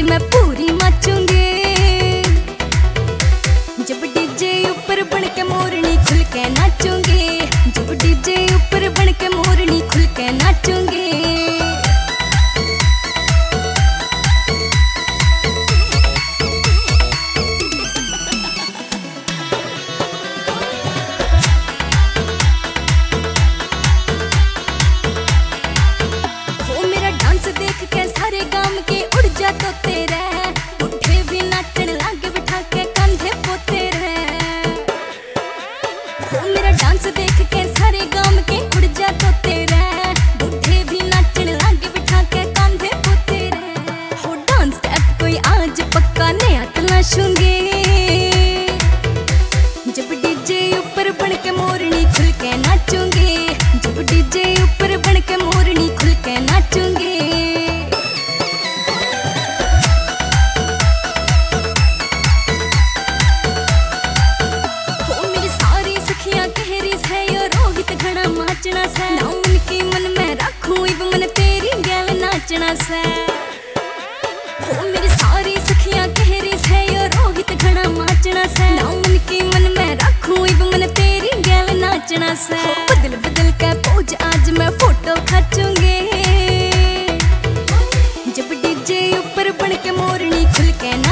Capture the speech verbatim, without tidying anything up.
मैं पूरी नाचूंगी। जब डीजे ऊपर बन के मोरनी खुल के नाचूंगी। जब डीजे ऊपर बन के मोरनी खुल के नाचूंगी। देख के सारे गांव के उड़ जा तो तेरे उठे भी नाचन लागे बिठा के कंधे पोते रहे। हो मेरा डांस देख के सारे गांव के उड़ जा तो तेरे उठे भी नाचन लागे बिठा के कंधे पोते रहे। हो डांस स्टेप कोई आज पक्का नया तलाशूंगी। जब डीजे ऊपर बन के मोरनी खुल के नाचूंगी। जब डीजे ऊपर बन के मोरनी खुल के नाचूंगी। नाचना से ना उनकी मन में रखूं इब मन तेरी गैल नाचना से। हो मेरी सारी सखियां कह रही से यो रोहित घना नाचना से ना उनकी मन में रखूं इब मन तेरी गैल नाचना से। बदल बदल के पोज आज मैं फोटो खींचूंगी। जब डीजे ऊपर बन के मोरनी खुल के